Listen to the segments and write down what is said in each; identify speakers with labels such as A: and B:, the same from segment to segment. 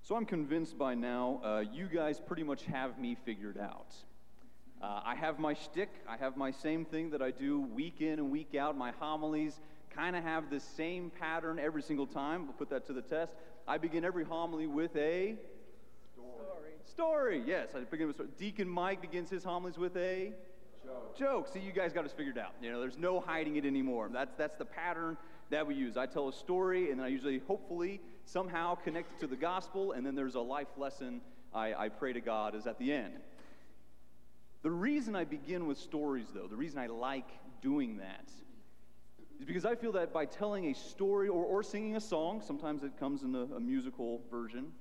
A: So I'm convinced by now you guys pretty much have me figured out. I have my shtick. I have my same thing that I do week in and week out. My homilies kind of have the same pattern every single time. We'll put that to the test. I begin every homily with a story. Yes, I begin with a story. Deacon Mike begins his homilies with a joke. See, you guys got us figured out. You know, there's no hiding it anymore. That's the pattern that we use. I tell a story, and then I usually, hopefully, somehow connect it to the gospel, and then there's a life lesson I pray to God is at the end. The reason I begin with stories, though, the reason I like doing that, is because I feel that by telling a story or singing a song, sometimes it comes in a musical version,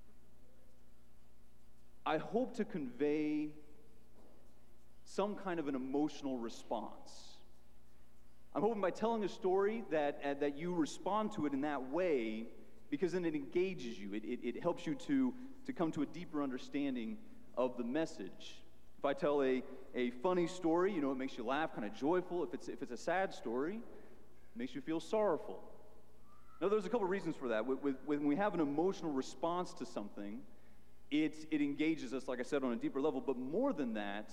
A: I hope to convey some kind of an emotional response. I'm hoping by telling a story that you respond to it in that way, because then it engages you. It helps you to come to a deeper understanding of the message. If I tell a funny story, you know, it makes you laugh, kind of joyful. If it's a sad story, it makes you feel sorrowful. Now, there's a couple reasons for that. When we have an emotional response to something, it engages us, like I said, on a deeper level. But more than that,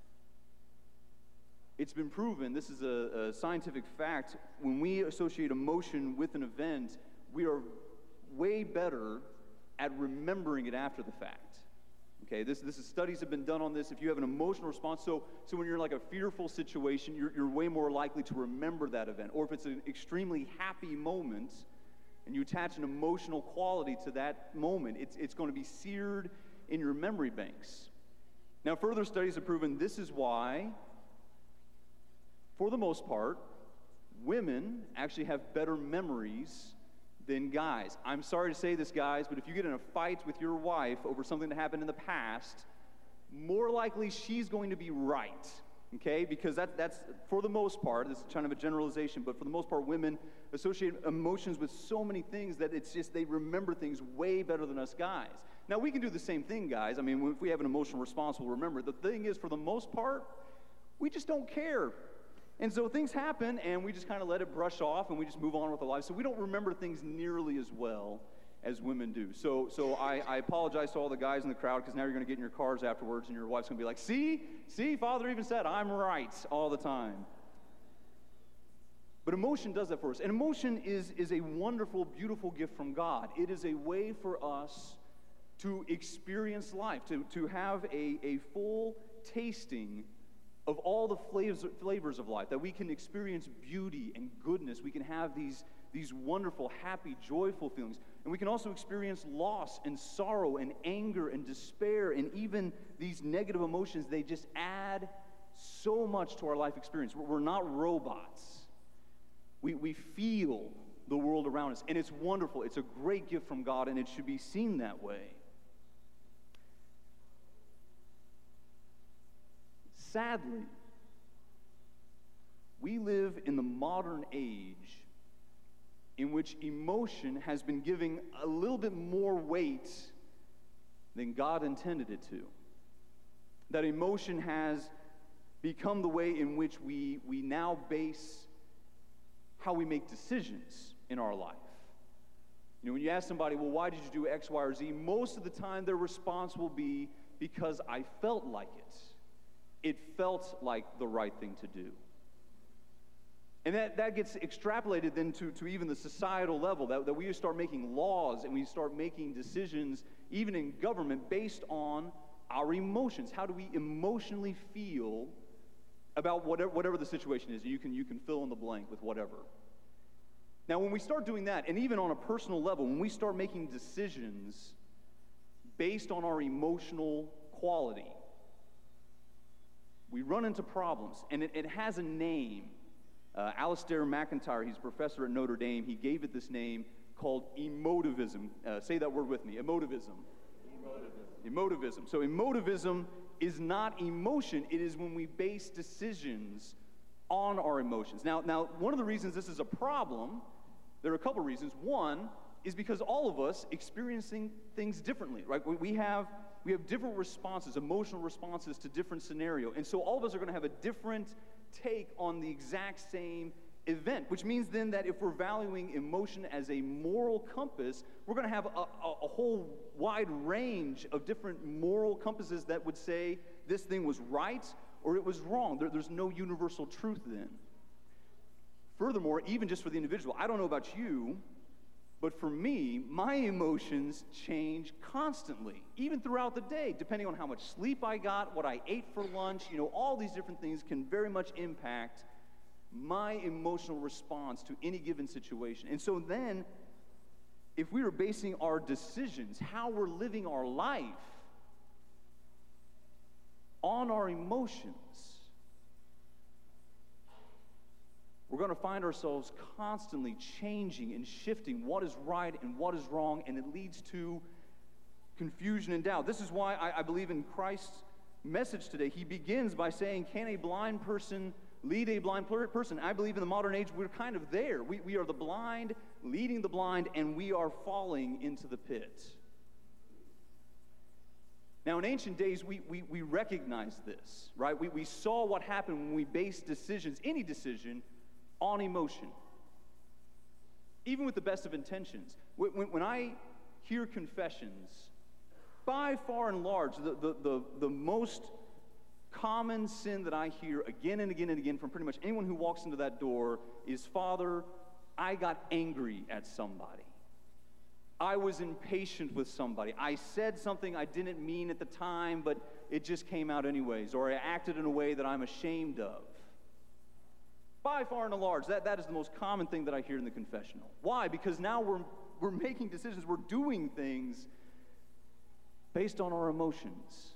A: it's been proven, this is a scientific fact, when we associate emotion with an event, we are way better at remembering it after the fact. Okay, this is studies have been done on this. If you have an emotional response, so when you're in like a fearful situation, you're way more likely to remember that event. Or if it's an extremely happy moment, and you attach an emotional quality to that moment, it's going to be seared in your memory banks. Now, further studies have proven this is why, for the most part, women actually have better memories than guys. I'm sorry to say this, guys, but if you get in a fight with your wife over something that happened in the past, more likely she's going to be right, okay? Because that's for the most part, this is kind of a generalization, but for the most part, women associate emotions with so many things that it's just they remember things way better than us guys. Now, we can do the same thing, guys. I mean, if we have an emotional response, we'll remember. The thing is, for the most part, we just don't care. And so things happen, and we just kind of let it brush off, and we just move on with our lives. So we don't remember things nearly as well as women do. So I apologize to all the guys in the crowd, because now you're going to get in your cars afterwards, and your wife's going to be like, see, Father even said, I'm right all the time. But emotion does that for us. And emotion is a wonderful, beautiful gift from God. It is a way for us to experience life, to have a full tasting of all the flavors of life, that we can experience beauty and goodness. We can have these wonderful, happy, joyful feelings. And we can also experience loss and sorrow and anger and despair, and even these negative emotions. They just add so much to our life experience. We're not robots. We feel the world around us, and it's wonderful. It's a great gift from God, and it should be seen that way. Sadly, we live in the modern age in which emotion has been given a little bit more weight than God intended it to. That emotion has become the way in which we now base how we make decisions in our life. You know, when you ask somebody, well, why did you do X, Y, or Z? Most of the time their response will be, because I felt like it. It felt like the right thing to do. And that gets extrapolated then to even the societal level, that we start making laws and we start making decisions, even in government, based on our emotions. How do we emotionally feel about whatever the situation is? You can fill in the blank with whatever. Now, when we start doing that, and even on a personal level, when we start making decisions based on our emotional quality, we run into problems, and it has a name. Alistair McIntyre, he's a professor at Notre Dame, he gave it this name called emotivism. Say that word with me, emotivism. Emotivism. So emotivism is not emotion, it is when we base decisions on our emotions. Now, one of the reasons this is a problem, there are a couple reasons. One is because all of us experiencing things differently, right? We have different responses, emotional responses to different scenarios. And so all of us are going to have a different take on the exact same event, which means then that if we're valuing emotion as a moral compass, we're going to have a whole wide range of different moral compasses that would say this thing was right or it was wrong. There's no universal truth then. Furthermore, even just for the individual, I don't know about you, but for me, my emotions change constantly, even throughout the day, depending on how much sleep I got, what I ate for lunch. All these different things can very much impact my emotional response to any given situation. And so then, if we are basing our decisions, how we're living our life, on our emotions, we're going to find ourselves constantly changing and shifting what is right and what is wrong, and it leads to confusion and doubt. This is why I believe in Christ's message today. He begins by saying, can a blind person lead a blind person? I believe in the modern age we're kind of there. We are the blind leading the blind, and we are falling into the pit. Now, in ancient days, we recognized this, right? We saw what happened when we based decisions, any decision, on emotion. Even with the best of intentions. When I hear confessions, by far and large, the most common sin that I hear again and again and again from pretty much anyone who walks into that door is, Father, I got angry at somebody. I was impatient with somebody. I said something I didn't mean at the time, but it just came out anyways. Or I acted in a way that I'm ashamed of. By far and large, that is the most common thing that I hear in the confessional. Why? Because now we're making decisions, we're doing things based on our emotions.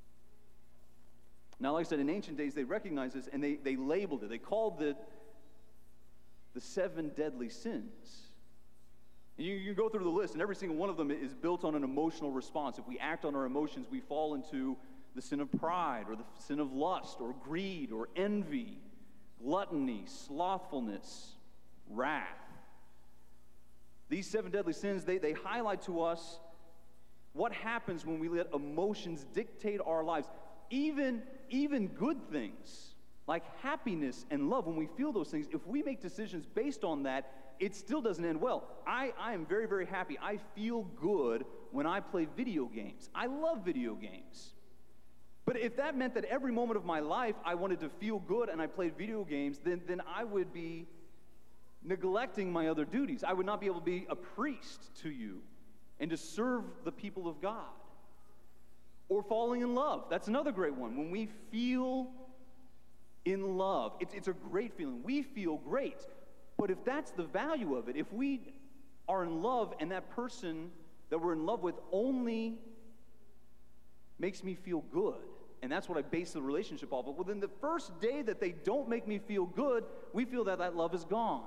A: Now, like I said, in ancient days, they recognized this, and they labeled it. They called it the 7 deadly sins. And you go through the list, and every single one of them is built on an emotional response. If we act on our emotions, we fall into the sin of pride, or the sin of lust, or greed, or envy, gluttony, slothfulness, wrath. These 7 deadly sins, they highlight to us what happens when we let emotions dictate our lives. Even good things, like happiness and love, when we feel those things, if we make decisions based on that, it still doesn't end well. I am very, very happy. I feel good when I play video games. I love video games. But if that meant that every moment of my life I wanted to feel good and I played video games, then I would be neglecting my other duties. I would not be able to be a priest to you and to serve the people of God. Or falling in love. That's another great one. When we feel in love, it's a great feeling. We feel great. But if that's the value of it, if we are in love and that person that we're in love with only makes me feel good, and that's what I base the relationship off of, well, then the first day that they don't make me feel good, we feel that love is gone.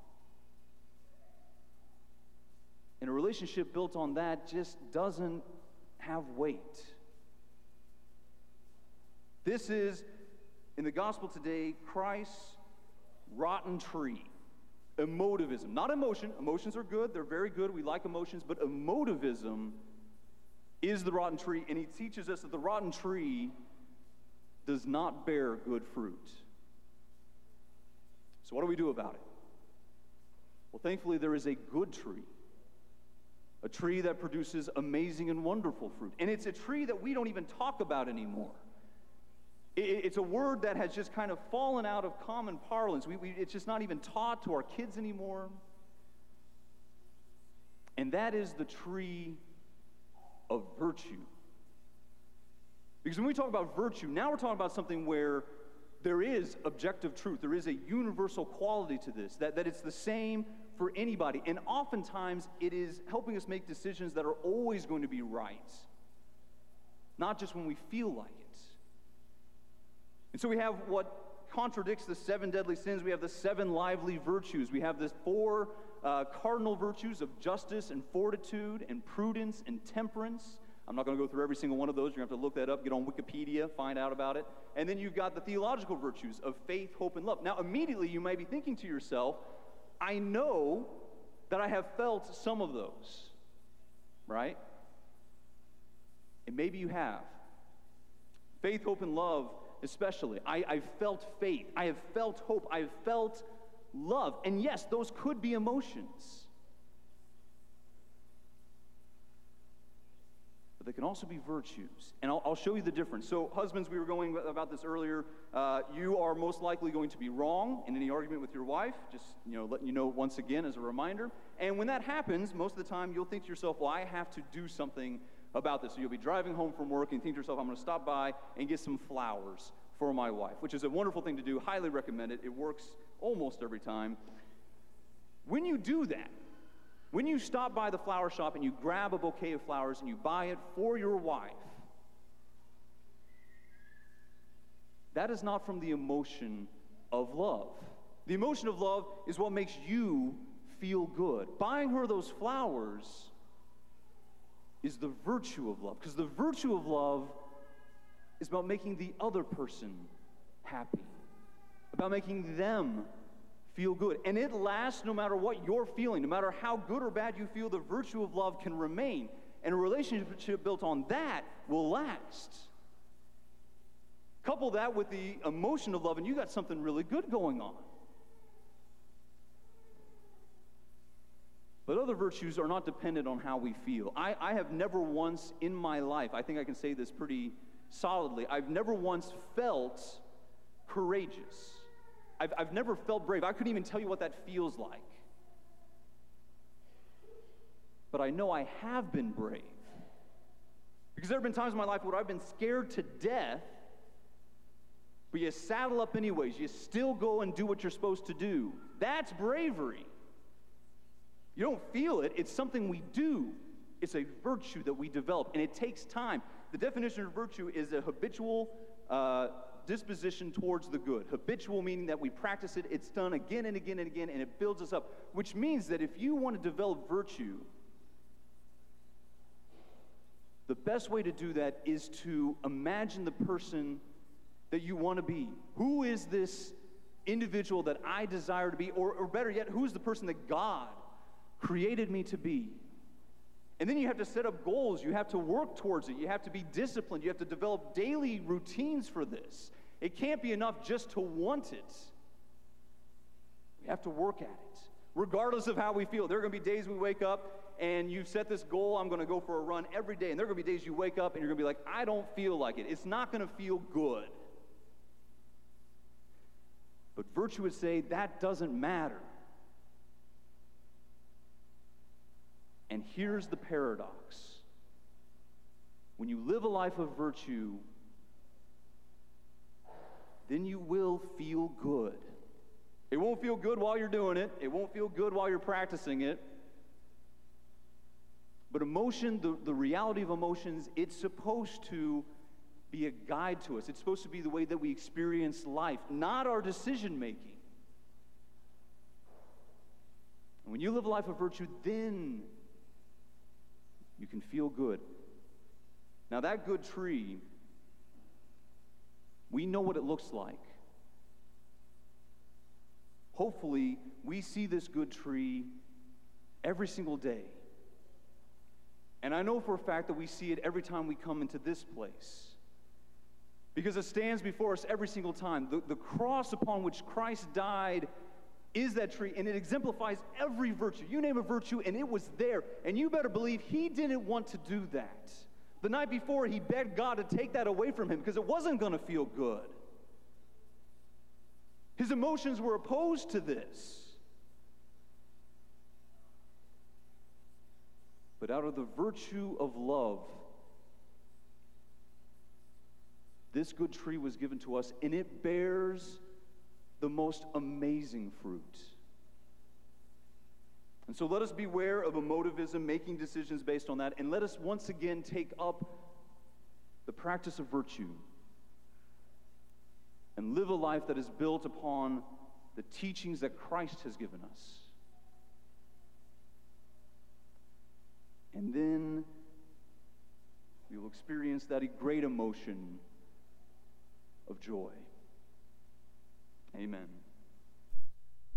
A: And a relationship built on that just doesn't have weight. This is, in the gospel today, Christ's rotten tree. Emotivism. Not emotion. Emotions are good. They're very good. We like emotions. But emotivism is the rotten tree. And he teaches us that the rotten tree does not bear good fruit. So what do we do about it? Well, thankfully, there is a good tree. A tree that produces amazing and wonderful fruit. And it's a tree that we don't even talk about anymore. It's a word that has just kind of fallen out of common parlance. It's just not even taught to our kids anymore. And that is the tree of virtue. Because when we talk about virtue, now we're talking about something where there is objective truth. There is a universal quality to this, that it's the same for anybody. And oftentimes, it is helping us make decisions that are always going to be right, not just when we feel like it. And so we have what contradicts the 7 deadly sins. We have the 7 lively virtues. We have the 4 cardinal virtues of justice and fortitude and prudence and temperance. I'm not going to go through every single one of those. You're going to have to look that up, get on Wikipedia, find out about it. And then you've got the theological virtues of faith, hope, and love. Now, immediately you might be thinking to yourself, I know that I have felt some of those, right? And maybe you have. Faith, hope, and love especially. I've felt faith. I have felt hope. I have felt love. And yes, those could be emotions. But they can also be virtues. And I'll show you the difference. So husbands, we were going about this earlier. You are most likely going to be wrong in any argument with your wife. Just, letting you know once again as a reminder. And when that happens, most of the time you'll think to yourself, well, I have to do something about this. So you'll be driving home from work and think to yourself, I'm going to stop by and get some flowers for my wife, which is a wonderful thing to do. Highly recommend it. It works almost every time. When you do that, when you stop by the flower shop and you grab a bouquet of flowers and you buy it for your wife, that is not from the emotion of love. The emotion of love is what makes you feel good. Buying her those flowers is the virtue of love, because the virtue of love is about making the other person happy, about making them feel good. And it lasts no matter what you're feeling. No matter how good or bad you feel, the virtue of love can remain. And a relationship built on that will last. Couple that with the emotion of love, and you got something really good going on. But other virtues are not dependent on how we feel. I have never once in my life, I think I can say this pretty solidly, I've never once felt courageous. I've never felt brave. I couldn't even tell you what that feels like. But I know I have been brave. Because there have been times in my life where I've been scared to death, but you saddle up anyways. You still go and do what you're supposed to do. That's bravery. You don't feel it. It's something we do. It's a virtue that we develop, and it takes time. The definition of virtue is a habitual disposition towards the good. Habitual meaning that we practice it, it's done again and again and again, and it builds us up, which means that if you want to develop virtue, the best way to do that is to imagine the person that you want to be. Who is this individual that I desire to be? Or better yet, who is the person that God created me to be? And then you have to set up goals. You have to work towards it. You have to be disciplined. You have to develop daily routines for this. It can't be enough just to want it. We have to work at it, regardless of how we feel. There are going to be days we wake up and you've set this goal, I'm going to go for a run every day. And there are going to be days you wake up and you're going to be like, I don't feel like it. It's not going to feel good. But virtue would say that doesn't matter. And here's the paradox. When you live a life of virtue, then you will feel good. It won't feel good while you're doing it. It won't feel good while you're practicing it. But emotion, the reality of emotions, it's supposed to be a guide to us. It's supposed to be the way that we experience life, not our decision making. And when you live a life of virtue, then you can feel good. Now, that good tree, we know what it looks like. Hopefully, we see this good tree every single day. And I know for a fact that we see it every time we come into this place. Because it stands before us every single time. The cross upon which Christ died is that tree, and it exemplifies every virtue. You name a virtue, and it was there. And you better believe he didn't want to do that. The night before, he begged God to take that away from him because it wasn't going to feel good. His emotions were opposed to this. But out of the virtue of love, this good tree was given to us, and it bears the most amazing fruit. And so let us beware of emotivism, making decisions based on that, and let us once again take up the practice of virtue and live a life that is built upon the teachings that Christ has given us. And then we will experience that great emotion of joy. Amen.